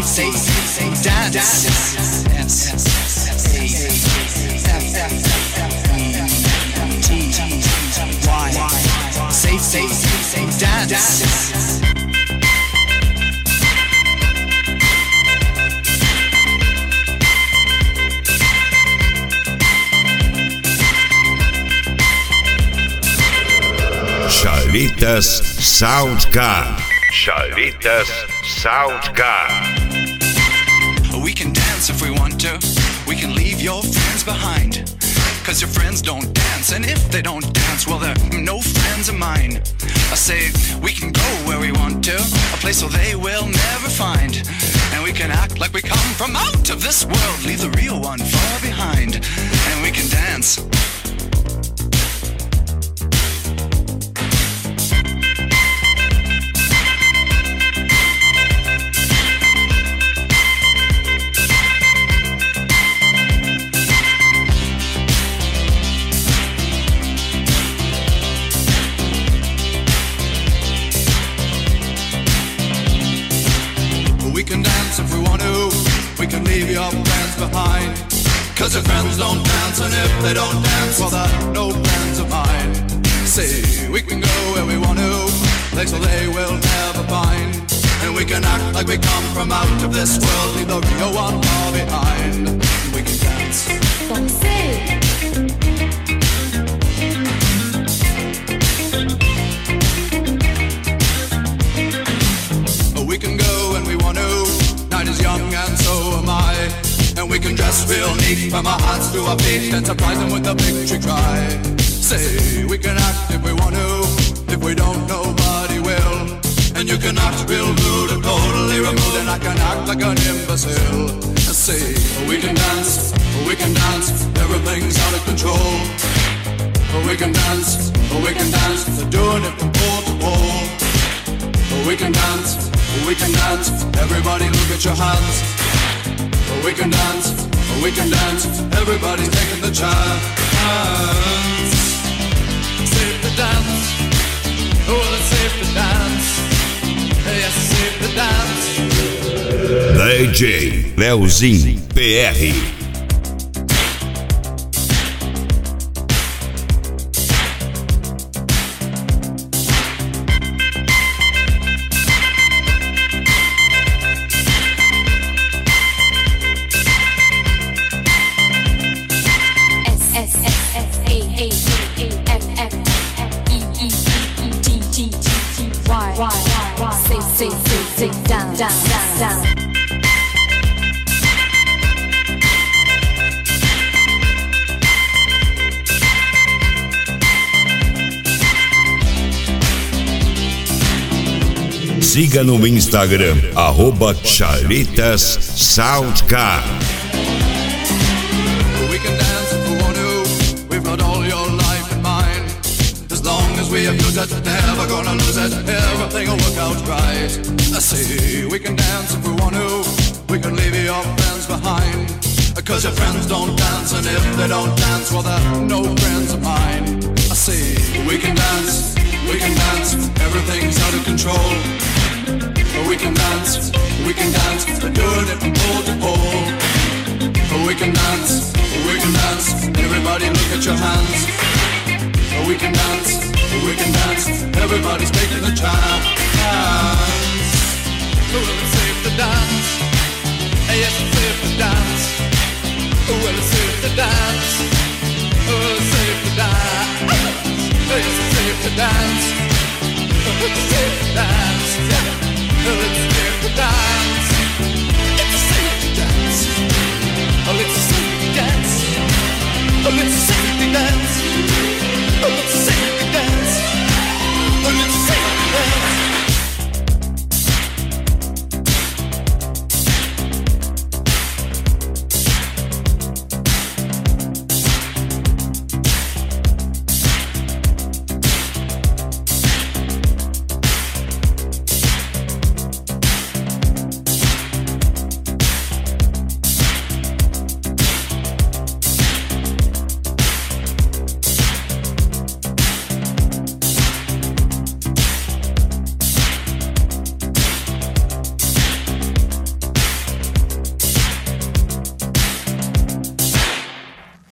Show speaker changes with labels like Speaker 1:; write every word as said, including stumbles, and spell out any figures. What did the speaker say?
Speaker 1: say, say, dance. S, S, S, A, F, F, E, T, Y. Say, say, say, dance.
Speaker 2: Chalitas Soundcar. Chalitas Soundcar.
Speaker 1: We can dance if we want to. We can leave your friends behind. Cause your friends don't dance. And if they don't dance, well, they're no friends of mine. I say we can go where we want to. A place where they will never find. And we can act like we come from out of this world. Leave the real one far behind. And we can dance. Leave your friends behind. Cause your friends don't dance, and if they don't dance, well, they're no friends of mine. Say, we can go where we want to, place where they will never find. And we can act like we come from out of this world, leave the real one far behind. We can dance.
Speaker 3: Danser.
Speaker 1: We can go when we want to, night is young and so am I. And we can dress real neat from our hearts to our feet and surprise them with a victory cry. Say, we can act if we want to, if we don't, nobody will. And you can act real rude and totally removed, and I can act like an imbecile. Say, we can dance, we can dance, everything's out of control. We can dance, we can dance, they're doing it from pole to pole. We can dance, we can dance, everybody look at your hands. We can dance, we can dance, everybody's taking the chance. Safe to dance, oh it's safe to dance. Yes, it's safe to dance.
Speaker 2: D J Leozinho P R. Siga no Instagram, arroba Chalitas Soundcar.
Speaker 1: We can dance if we want to, we've got all your life in mind. As long as we abuse it, never gonna lose it, everything will work out right. I say, we can dance if we want to, we can leave your friends behind. Cause your friends don't dance, and if they don't dance, well they're no friends of mine. I say, we can dance, we can dance, everything's out of control. We can dance, we can dance, they're doing it from pole to pole. We can dance, we can dance, everybody look at your hands. We can dance, we can dance, everybody's taking the chance. Well, it's safe to dance, yes it's safe to dance. Well, it's safe to dance, well it's safe to dance. Yes it's safe to dance, it's safe to dance.